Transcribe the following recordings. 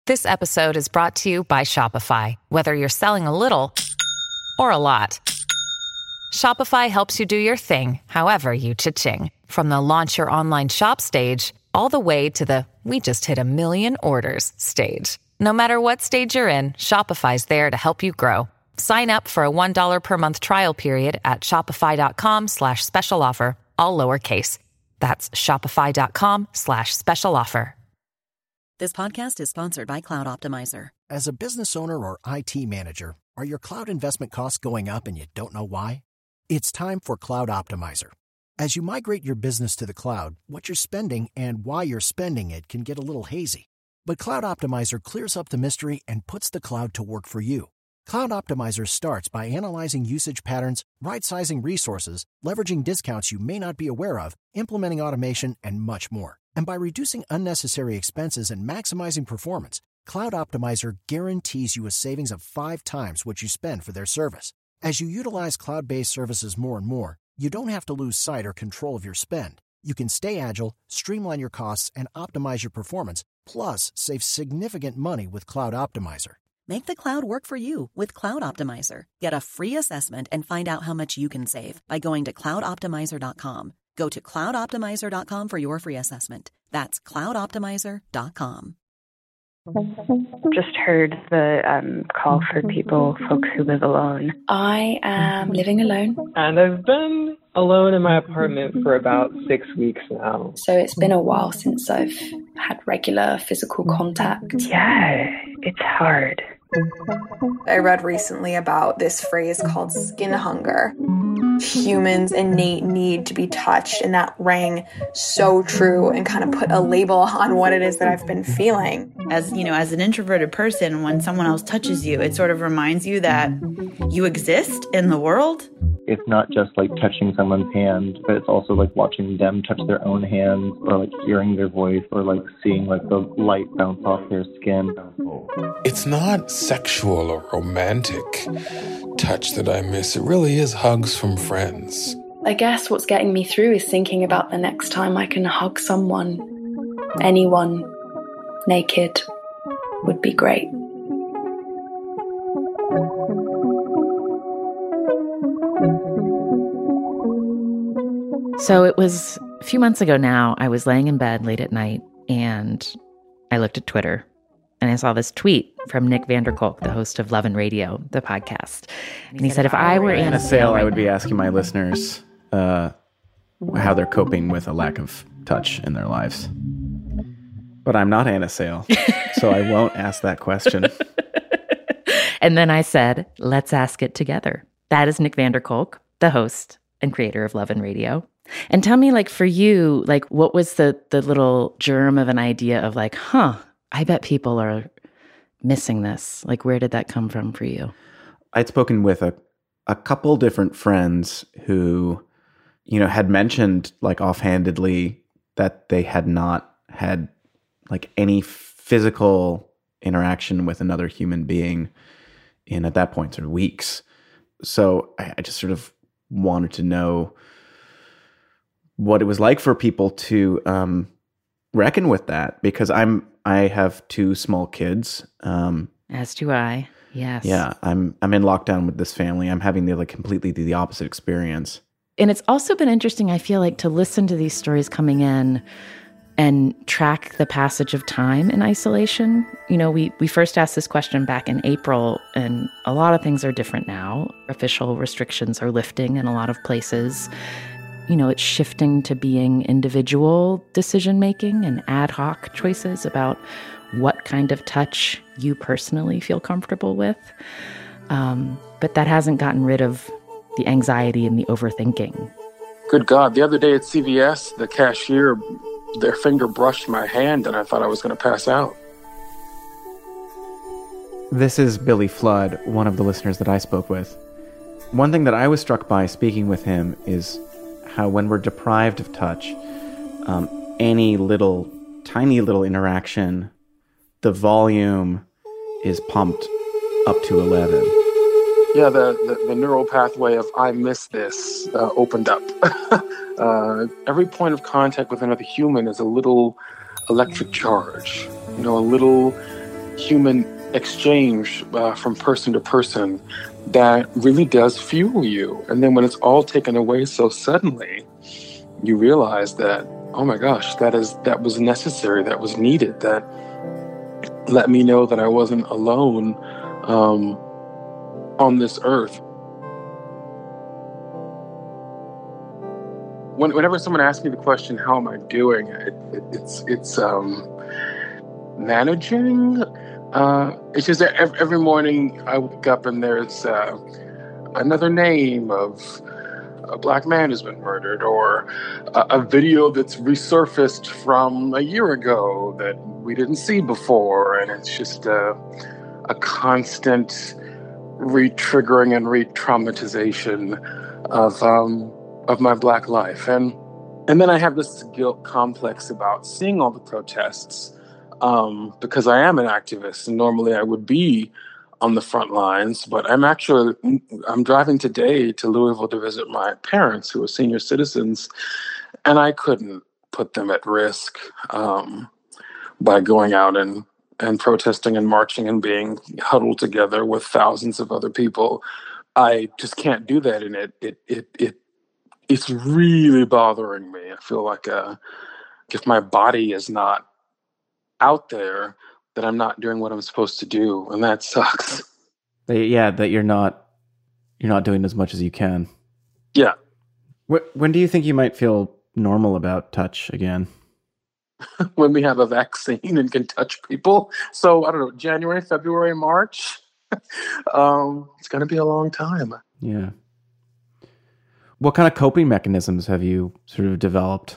This episode is brought to you by Shopify. Whether you're selling a little or a lot, Shopify helps you do your thing, however you cha-ching. From the launch your online shop stage, all the way to the we just hit 1 million orders stage. No matter what stage you're in, Shopify's there to help you grow. Sign up for a $1 per month trial period at shopify.com/special offer, all lowercase. That's shopify.com/special offer. This podcast is sponsored by Cloud Optimizer. As a business owner or IT manager, are your cloud investment costs going up and you don't know why? It's time for Cloud Optimizer. As you migrate your business to the cloud, what you're spending and why you're spending it can get a little hazy. But Cloud Optimizer clears up the mystery and puts the cloud to work for you. Cloud Optimizer starts by analyzing usage patterns, right-sizing resources, leveraging discounts you may not be aware of, implementing automation, and much more. And by reducing unnecessary expenses and maximizing performance, Cloud Optimizer guarantees you a savings of 5 times what you spend for their service. As you utilize cloud-based services more and more, you don't have to lose sight or control of your spend. You can stay agile, streamline your costs, and optimize your performance, plus save significant money with Cloud Optimizer. Make the cloud work for you with Cloud Optimizer. Get a free assessment and find out how much you can save by going to cloudoptimizer.com. Go to cloudoptimizer.com for your free assessment. That's cloudoptimizer.com. Just heard the call for folks who live alone. I am living alone. And I've been alone in my apartment for about 6 weeks now. So it's been a while since I've had regular physical contact. Yeah, it's hard. I read recently about this phrase called skin hunger. Humans' innate need to be touched, and that rang so true and kind of put a label on what it is that I've been feeling. As an introverted person, when someone else touches you, it sort of reminds you that you exist in the world. It's not just like touching someone's hand, but it's also like watching them touch their own hands, or like hearing their voice, or like seeing like the light bounce off their skin. It's not sexual or romantic touch that I miss. It really is hugs from friends. I guess what's getting me through is thinking about the next time I can hug someone, anyone, naked, would be great. So it was a few months ago now. I was laying in bed late at night and I looked at Twitter and I saw this tweet from Nick van der Kolk, the host of Love and Radio, the podcast. And he said, if I were Anna Sale, I would be asking my listeners how they're coping with a lack of touch in their lives. But I'm not Anna Sale, so I won't ask that question. And then I said, let's ask it together. That is Nick van der Kolk, the host and creator of Love and Radio. And tell me, like, for you, like, what was the little germ of an idea of like, I bet people are missing this. Like, where did that come from for you? I'd spoken with a couple different friends who, had mentioned like offhandedly that they had not had like any physical interaction with another human being in, at that point, sort of weeks. So I just sort of wanted to know what it was like for people to reckon with that, because I have 2 small kids. As do I. Yes. Yeah, I'm in lockdown with this family. I'm having completely the opposite experience. And it's also been interesting, I feel like, to listen to these stories coming in and track the passage of time in isolation. We first asked this question back in April, and a lot of things are different now. Official restrictions are lifting in a lot of places. It's shifting to being individual decision-making and ad hoc choices about what kind of touch you personally feel comfortable with. But that hasn't gotten rid of the anxiety and the overthinking. Good God, the other day at CVS, the cashier, their finger brushed my hand and I thought I was going to pass out. This is Billy Flood, one of the listeners that I spoke with. One thing that I was struck by speaking with him is how when we're deprived of touch, any tiny little interaction, the volume is pumped up to 11. Yeah, the neural pathway of I miss this opened up. Every point of contact with another human is a little electric charge, a little human exchange from person to person that really does fuel you. And then when it's all taken away so suddenly, you realize that, oh my gosh, that was necessary, that was needed, that let me know that I wasn't alone on this earth. Whenever someone asks me the question, how am I doing? It's managing. It's just that every morning I wake up and there's another name of a Black man has been murdered, or a video that's resurfaced from a year ago that we didn't see before. And it's just a constant re-triggering and re-traumatization of my Black life. And then I have this guilt complex about seeing all the protests, because I am an activist, and normally I would be on the front lines, but I'm driving today to Louisville to visit my parents who are senior citizens, and I couldn't put them at risk by going out and protesting and marching and being huddled together with thousands of other people. I just can't do that, and it's really bothering me. I feel like if my body is not out there, that I'm not doing what I'm supposed to do, and that sucks. Yeah, that you're not doing as much as you can. Yeah. When do you think you might feel normal about touch again? When we have a vaccine and can touch people. So, I don't know, January, February, March. It's going to be a long time. Yeah. What kind of coping mechanisms have you sort of developed?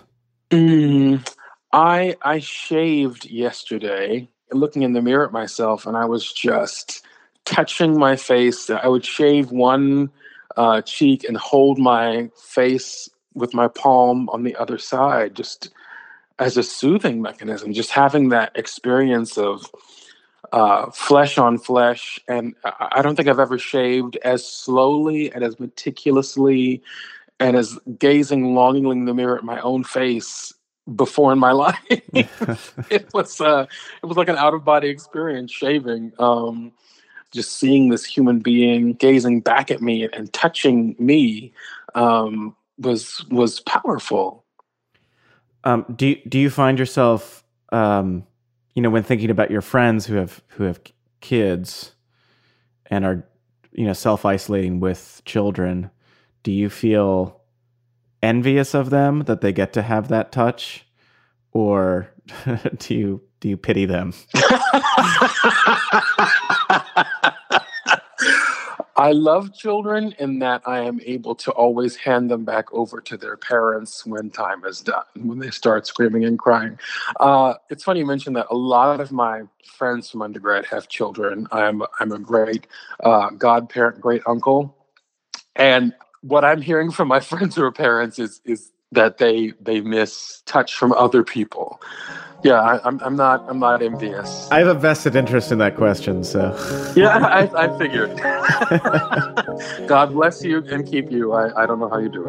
I shaved yesterday, looking in the mirror at myself, and I was just touching my face. I would shave one cheek and hold my face with my palm on the other side, just as a soothing mechanism, just having that experience of flesh on flesh. And I don't think I've ever shaved as slowly and as meticulously and as gazing longingly in the mirror at my own face before in my life. It was like an out-of-body experience, shaving. Just seeing this human being gazing back at me and touching me was powerful. Do you find yourself, when thinking about your friends who have kids and are, self-isolating with children, do you feel envious of them that they get to have that touch, or do you pity them? I love children in that I am able to always hand them back over to their parents when time is done, when they start screaming and crying. It's funny you mentioned that. A lot of my friends from undergrad have children. I'm a great godparent, great uncle. And what I'm hearing from my friends who are parents is that they miss touch from other people. Yeah, I'm not envious. I have a vested interest in that question, so. Yeah, I figured. God bless you and keep you. I don't know how you do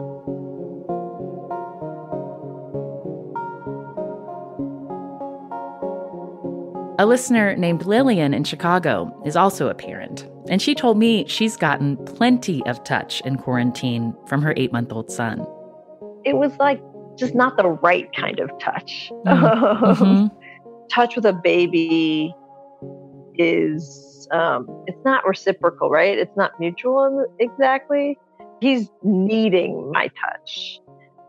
it. A listener named Lillian in Chicago is also a parent, and she told me she's gotten plenty of touch in quarantine from her 8-month-old son. It was like just not the right kind of touch. Mm-hmm. Touch with a baby is, it's not reciprocal, right? It's not mutual exactly. He's needing my touch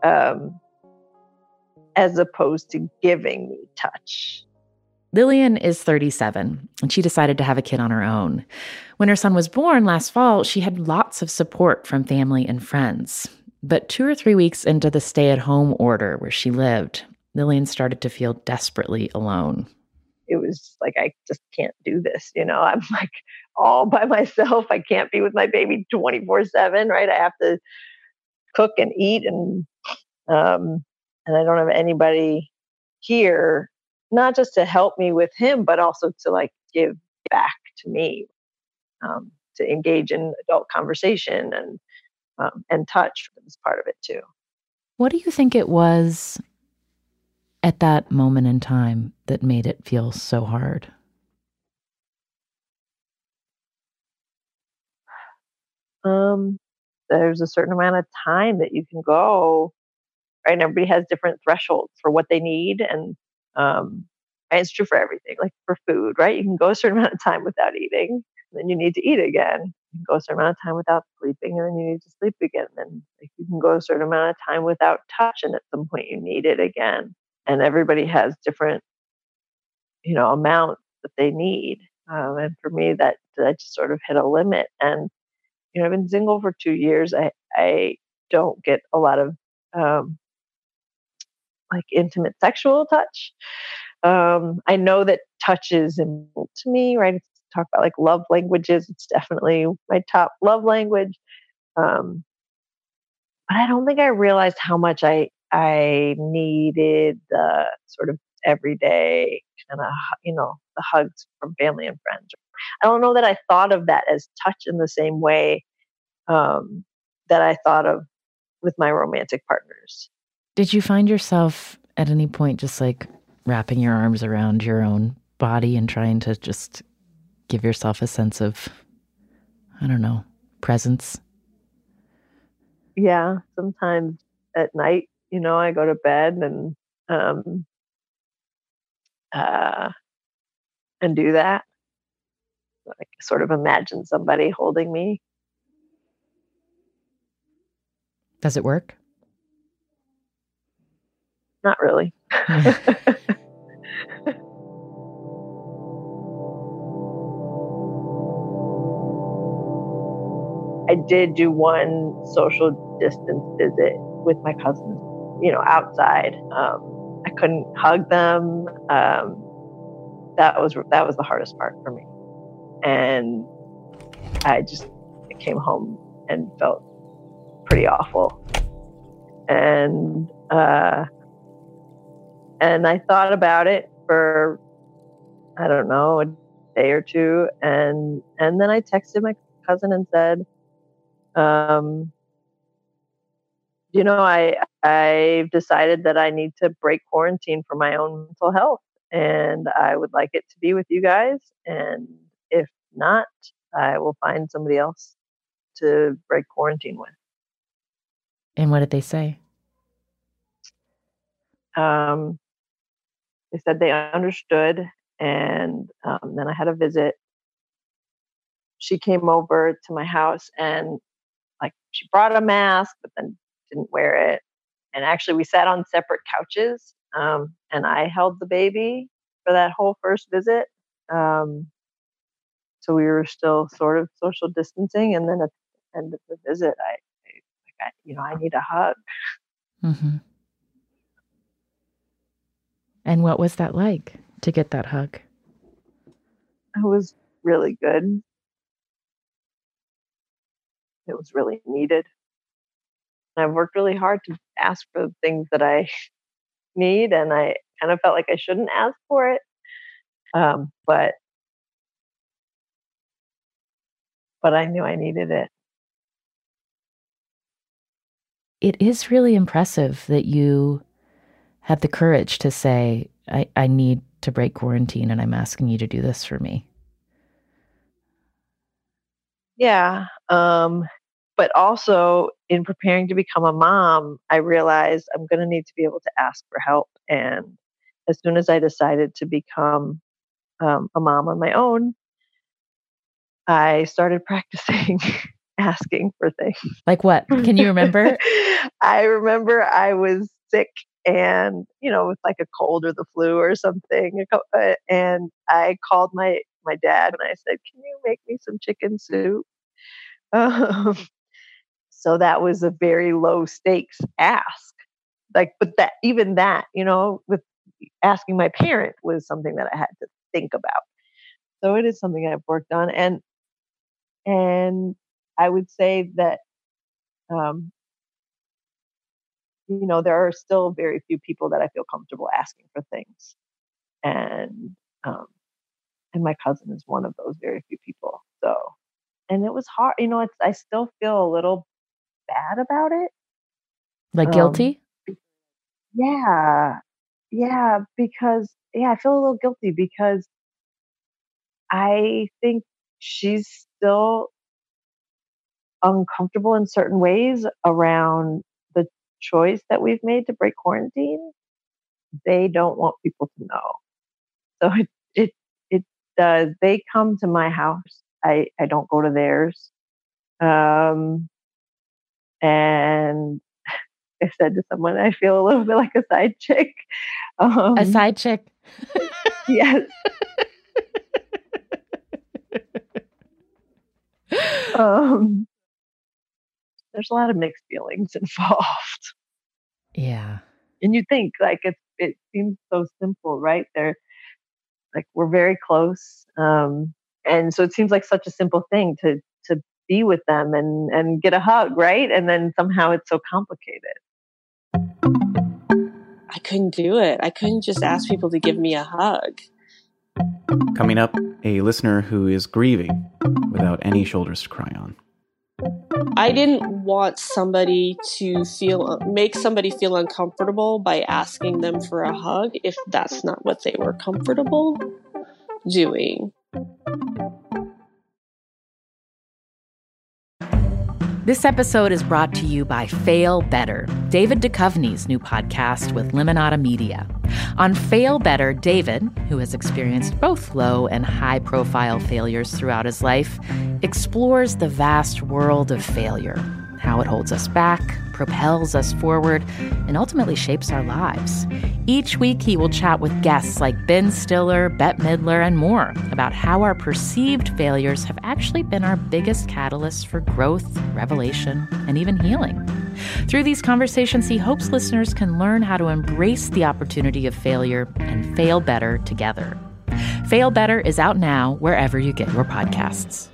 as opposed to giving me touch. Lillian is 37, and she decided to have a kid on her own. When her son was born last fall, she had lots of support from family and friends. But 2 or 3 weeks into the stay-at-home order where she lived, Lillian started to feel desperately alone. It was like, I just can't do this. I'm like all by myself. I can't be with my baby 24/7, right? I have to cook and eat, and I don't have anybody here, not just to help me with him, but also to give back to me, to engage in adult conversation and touch is part of it too. What do you think it was at that moment in time that made it feel so hard? there's a certain amount of time that you can go, right? And everybody has different thresholds for what they need. And it's true for everything, like for food, right? You can go a certain amount of time without eating, then you need to eat again. You can go a certain amount of time without sleeping, and then you need to sleep again. Then like, you can go a certain amount of time without touch, and at some point you need it again. And everybody has different, amounts that they need. And for me, that just sort of hit a limit. And I've been single for 2 years. I don't get a lot of like intimate sexual touch. I know that touch is important to me, right? It's talk about like love languages. It's definitely my top love language. But I don't think I realized how much I needed the sort of everyday kind of, the hugs from family and friends. I don't know that I thought of that as touch in the same way that I thought of with my romantic partners. Did you find yourself at any point just like wrapping your arms around your own body and trying to just give yourself a sense of, I don't know, presence? Yeah, sometimes at night, I go to bed and do that. Like sort of imagine somebody holding me. Does it work? Not really. I did do one social distance visit with my cousins, outside. I couldn't hug them. That was the hardest part for me. And I came home and felt pretty awful. And I thought about it for, I don't know, a day or two. And then I texted my cousin and said, I've decided that I need to break quarantine for my own mental health, and I would like it to be with you guys. And if not, I will find somebody else to break quarantine with. And what did they say? They said they understood, and then I had a visit. She came over to my house, and like she brought a mask, but then didn't wear it. And actually, we sat on separate couches, and I held the baby for that whole first visit. So we were still sort of social distancing, and then at the end of the visit, I need a hug. Mm-hmm. And what was that like to get that hug? It was really good. It was really needed. I've worked really hard to ask for the things that I need, and I kind of felt like I shouldn't ask for it. But I knew I needed it. It is really impressive that you had the courage to say, I need to break quarantine, and I'm asking you to do this for me. Yeah. But also in preparing to become a mom, I realized I'm going to need to be able to ask for help. And as soon as I decided to become a mom on my own, I started practicing asking for things. Like what? Can you remember? I remember I was sick and, with like a cold or the flu or something. And I called my dad and I said, "Can you make me some chicken soup?" So that was a very low stakes ask. But even that, with asking my parent was something that I had to think about. So it is something I've worked on. And I would say that, there are still very few people that I feel comfortable asking for things. And my cousin is one of those very few people. So, and it was hard, I still feel a little bad about it. Like guilty? Yeah. Yeah. Because, I feel a little guilty because I think she's still uncomfortable in certain ways around the choice that we've made to break quarantine, they don't want people to know. So it does. They come to my house. I don't go to theirs. And I said to someone, I feel a little bit like a side chick. A side chick? Yes. There's a lot of mixed feelings involved. Yeah. And you think like it seems so simple, right? They're like, we're very close. And so it seems like such a simple thing to be with them and get a hug, right? And then somehow it's so complicated. I couldn't do it. I couldn't just ask people to give me a hug. Coming up, a listener who is grieving without any shoulders to cry on. I didn't want somebody to make somebody feel uncomfortable by asking them for a hug if that's not what they were comfortable doing. This episode is brought to you by Fail Better, David Duchovny's new podcast with Limonada Media. On Fail Better, David, who has experienced both low and high-profile failures throughout his life, explores the vast world of failure, how it holds us back, propels us forward, and ultimately shapes our lives. Each week, he will chat with guests like Ben Stiller, Bette Midler, and more about how our perceived failures have actually been our biggest catalysts for growth, revelation, and even healing. Through these conversations, he hopes listeners can learn how to embrace the opportunity of failure and fail better together. Fail Better is out now wherever you get your podcasts.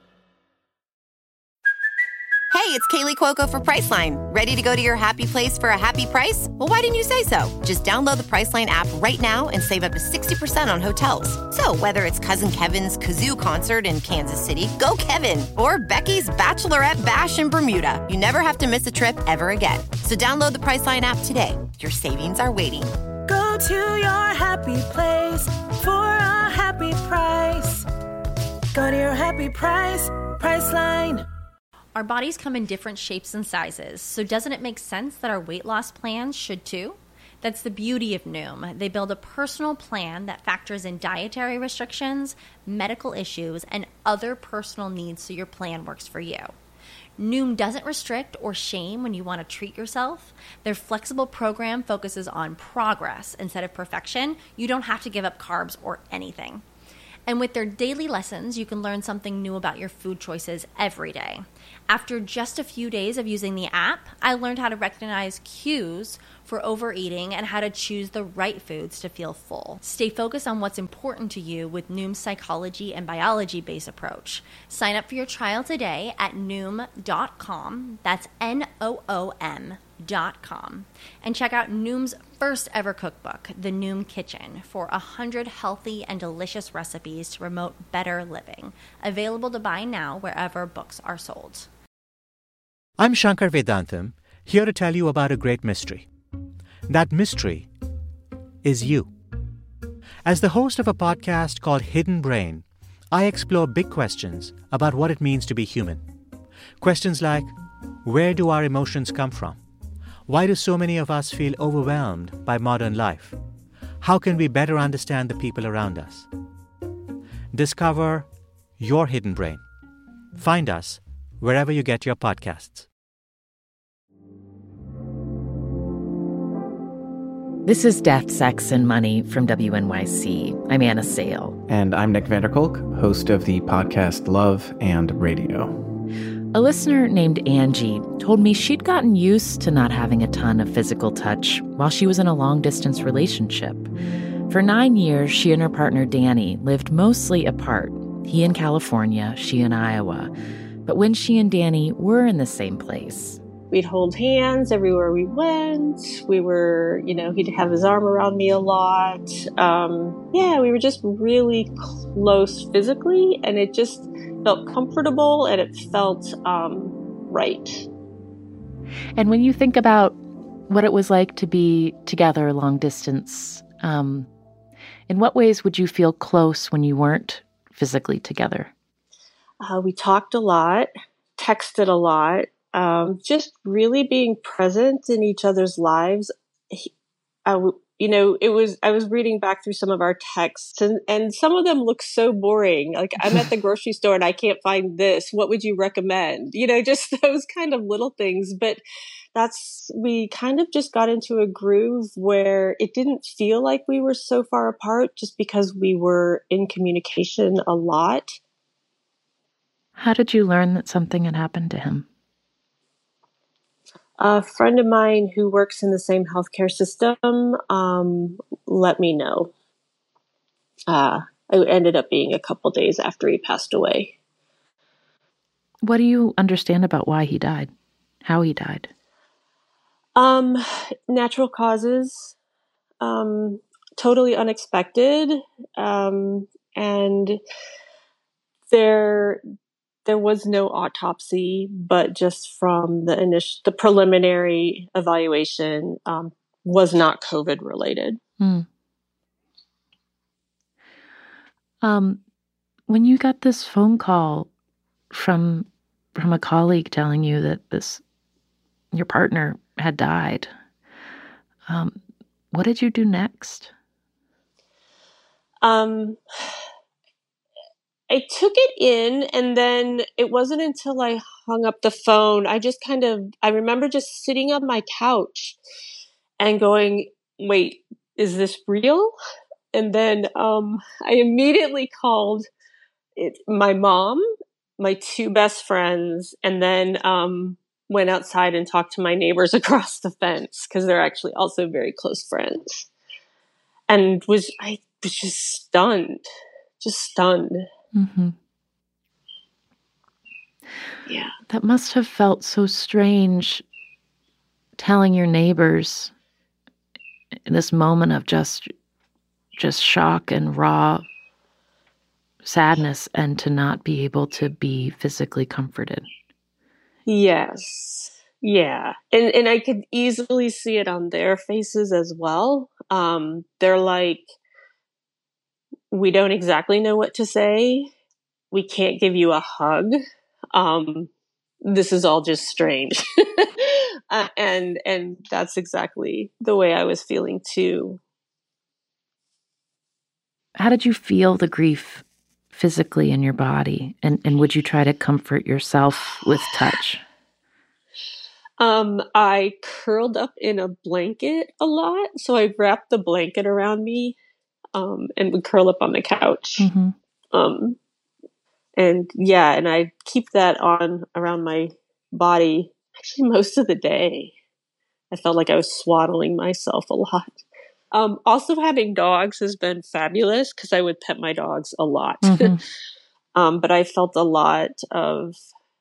Hey, it's Kaylee Cuoco for Priceline. Ready to go to your happy place for a happy price? Well, why didn't you say so? Just download the Priceline app right now and save up to 60% on hotels. So whether it's Cousin Kevin's Kazoo Concert in Kansas City, go Kevin, or Becky's Bachelorette Bash in Bermuda, you never have to miss a trip ever again. So download the Priceline app today. Your savings are waiting. Go to your happy place for a happy price. Go to your happy price, Priceline. Our bodies come in different shapes and sizes, so doesn't it make sense that our weight loss plans should too? That's the beauty of Noom. They build a personal plan that factors in dietary restrictions, medical issues, and other personal needs so your plan works for you. Noom doesn't restrict or shame when you want to treat yourself. Their flexible program focuses on progress instead of perfection. You don't have to give up carbs or anything. And with their daily lessons, you can learn something new about your food choices every day. After just a few days of using the app, I learned how to recognize cues for overeating and how to choose the right foods to feel full. Stay focused on what's important to you with Noom's psychology and biology-based approach. Sign up for your trial today at Noom.com. That's Noom.com. And check out Noom's first ever cookbook, The Noom Kitchen, for 100 healthy and delicious recipes to promote better living. Available to buy now wherever books are sold. I'm Shankar Vedantam, here to tell you about a great mystery. That mystery is you. As the host of a podcast called Hidden Brain, I explore big questions about what it means to be human. Questions like, where do our emotions come from? Why do so many of us feel overwhelmed by modern life? How can we better understand the people around us? Discover your hidden brain. Find us wherever you get your podcasts. This is Death, Sex, and Money from WNYC. I'm Anna Sale. And I'm Nick Vanderkolk, host of the podcast Love and Radio. A listener named Angie told me she'd gotten used to not having a ton of physical touch while she was in a long-distance relationship. For 9 years, she and her partner Danny lived mostly apart. He in California, she in Iowa. But when she and Danny were in the same place, we'd hold hands everywhere we went. We were, he'd have his arm around me a lot. We were just really close physically, and it just felt comfortable and it felt right. And when you think about what it was like to be together long distance, in what ways would you feel close when you weren't physically together? We talked a lot. texted a lot, just really being present in each other's lives. I was reading back through some of our texts, and some of them look so boring. Like, I'm at the grocery store and I can't find this. What would you recommend? Just those kind of little things. But we kind of just got into a groove where it didn't feel like we were so far apart just because we were in communication a lot. How did you learn that something had happened to him? A friend of mine who works in the same healthcare system let me know. It ended up being a couple days after he passed away. What do you understand about why he died? How he died? Natural causes, totally unexpected, and there was no autopsy, but just from the preliminary evaluation, was not COVID related. When you got this phone call from a colleague telling you that your partner had died, what did you do next? I took it in, and then it wasn't until I hung up the phone, I remember just sitting on my couch and going, wait, is this real? And then I immediately called my mom, my two best friends, and then went outside and talked to my neighbors across the fence, because they're actually also very close friends. And I was just stunned. Mm-hmm. Yeah. That must have felt so strange, telling your neighbors in this moment of just shock and raw sadness, and to not be able to be physically comforted. Yes. Yeah. And I could easily see it on their faces as well. They're like, we don't exactly know what to say. We can't give you a hug. This is all just strange. And that's exactly the way I was feeling too. How did you feel the grief physically in your body? And would you try to comfort yourself with touch? I curled up in a blanket a lot. So I wrapped the blanket around me, and would curl up on the couch. Mm-hmm. And I keep that on around my body actually most of the day. I felt like I was swaddling myself a lot. Also, having dogs has been fabulous, because I would pet my dogs a lot. Mm-hmm. But I felt a lot of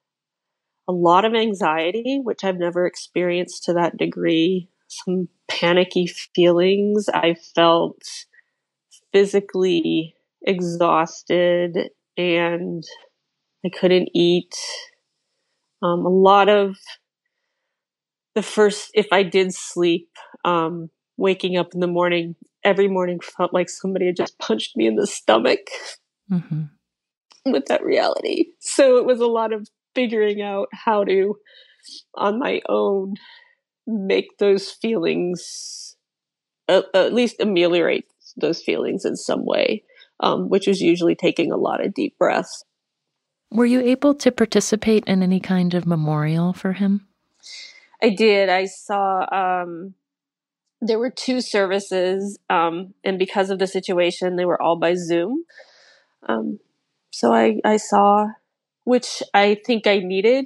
anxiety, which I've never experienced to that degree. Some panicky feelings. I felt physically exhausted, and I couldn't eat. A lot of the first, if I did sleep, waking up in the morning, every morning felt like somebody had just punched me in the stomach. Mm-hmm. With that reality. So it was a lot of figuring out how to, on my own, make those feelings, at least ameliorate those feelings in some way, which was usually taking a lot of deep breaths. Were you able to participate in any kind of memorial for him? I did. I saw, there were 2 services, and because of the situation, they were all by Zoom. So I saw, which I think I needed.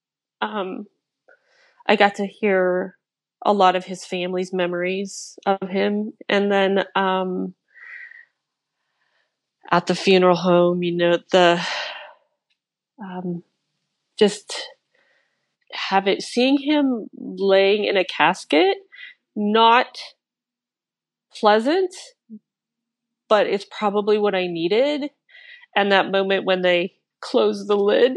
I got to hear a lot of his family's memories of him. And then at the funeral home, just seeing him laying in a casket, not pleasant, but it's probably what I needed. And that moment when they closed the lid,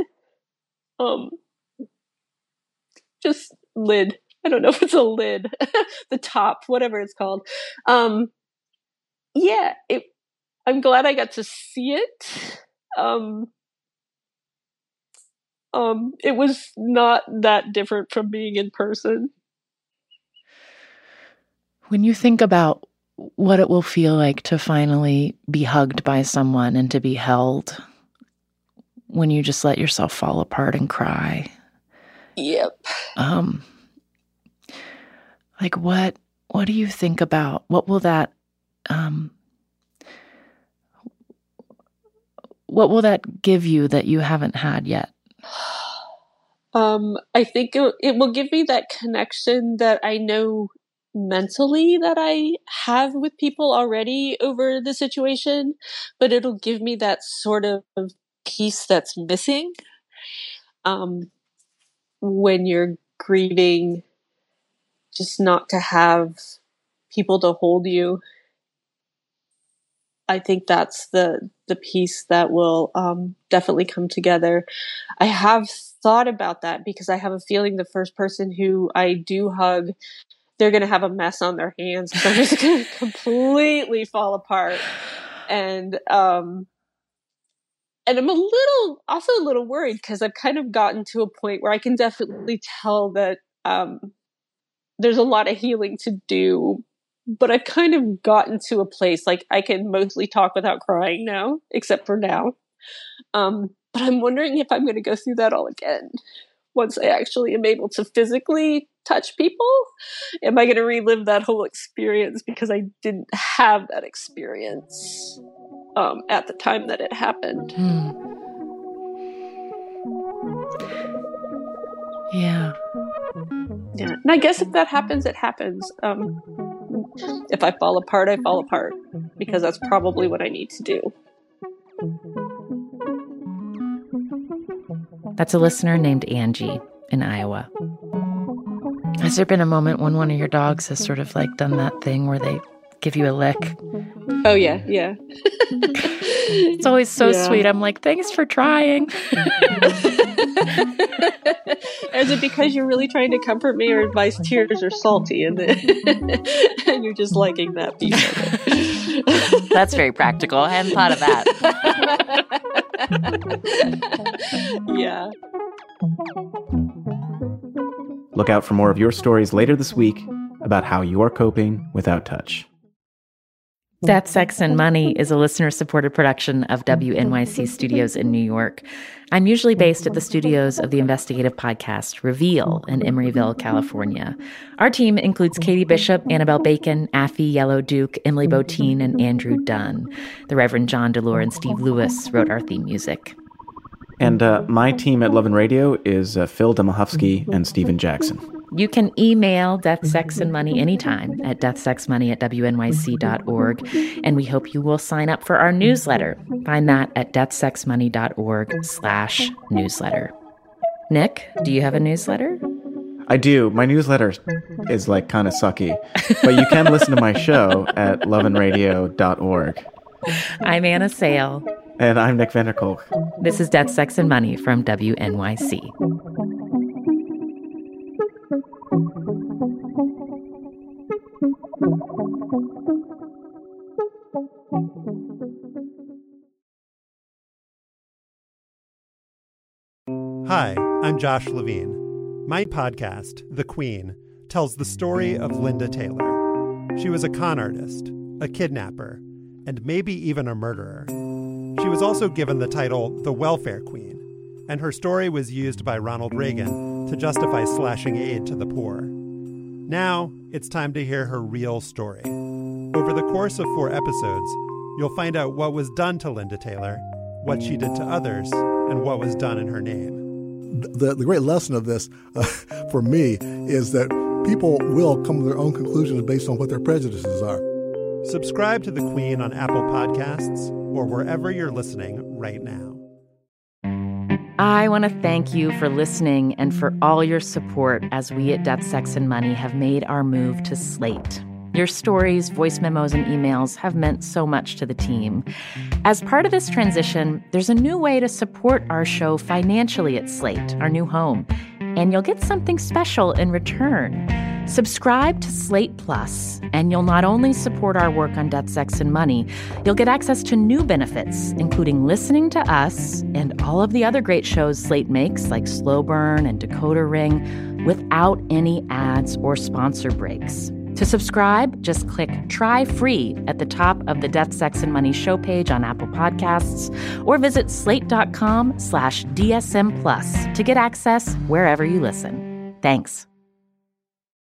just lid. I don't know if it's a lid, the top, whatever it's called. I'm glad I got to see it. It was not that different from being in person. When you think about what it will feel like to finally be hugged by someone and to be held, when you just let yourself fall apart and cry. Yep. Like what do you think about? What will that give you that you haven't had yet? I think it will give me that connection that I know mentally that I have with people already over the situation, but it'll give me that sort of piece that's missing when you're grieving, just not to have people to hold you. I think that's the piece that will definitely come together. I have thought about that because I have a feeling the first person who I do hug, they're going to have a mess on their hands. They're just going to completely fall apart. And I'm also a little worried because I've kind of gotten to a point where I can definitely tell that there's a lot of healing to do, but I've kind of gotten to a place like I can mostly talk without crying now, except for now. But I'm wondering if I'm going to go through that all again once I actually am able to physically touch people. Am I going to relive that whole experience because I didn't have that experience at the time that it happened? Yeah. And I guess if that happens, it happens. If I fall apart, I fall apart, because that's probably what I need to do. That's a listener named Angie in Iowa. Has there been a moment when one of your dogs has sort of like done that thing where they give you a lick? Oh, yeah. It's always so sweet. I'm like, thanks for trying. Is it because you're really trying to comfort me, or my tears are salty and and you're just liking that piece of it? That's very practical. I hadn't thought of that. Yeah. Look out for more of your stories later this week about how you are coping without touch. Death, Sex, and Money is a listener-supported production of WNYC Studios in New York. I'm usually based at the studios of the investigative podcast Reveal in Emeryville, California. Our team includes Katie Bishop, Annabelle Bacon, Affy Yellow Duke, Emily Botine, and Andrew Dunn. The Reverend John DeLore and Steve Lewis wrote our theme music. And my team at Love and Radio is Phil Demahofsky and Stephen Jackson. You can email Death, Sex, and Money anytime at deathsexmoney@wnyc.org, and we hope you will sign up for our newsletter. Find that at deathsexmoney.org/newsletter. Nick, do you have a newsletter? I do. My newsletter is like kind of sucky, but you can listen to my show at loveandradio.org. I'm Anna Sale. And I'm Nick Vanderkolk. This is Death, Sex, and Money from WNYC. Hi, I'm Josh Levine. My podcast, The Queen, tells the story of Linda Taylor. She was a con artist, a kidnapper, and maybe even a murderer. She was also given the title the Welfare Queen, and her story was used by Ronald Reagan to justify slashing aid to the poor. Now, it's time to hear her real story. Over the course of 4 episodes, you'll find out what was done to Linda Taylor, what she did to others, and what was done in her name. The great lesson of this, for me, is that people will come to their own conclusions based on what their prejudices are. Subscribe to The Queen on Apple Podcasts or wherever you're listening right now. I want to thank you for listening and for all your support as we at Death, Sex, and Money have made our move to Slate. Your stories, voice memos, and emails have meant so much to the team. As part of this transition, there's a new way to support our show financially at Slate, our new home, and you'll get something special in return. Subscribe to Slate Plus, and you'll not only support our work on Death, Sex, and Money, you'll get access to new benefits, including listening to us and all of the other great shows Slate makes, like Slow Burn and Decoder Ring, without any ads or sponsor breaks. To subscribe, just click Try Free at the top of the Death, Sex, and Money show page on Apple Podcasts, or visit slate.com/DSM Plus to get access wherever you listen. Thanks.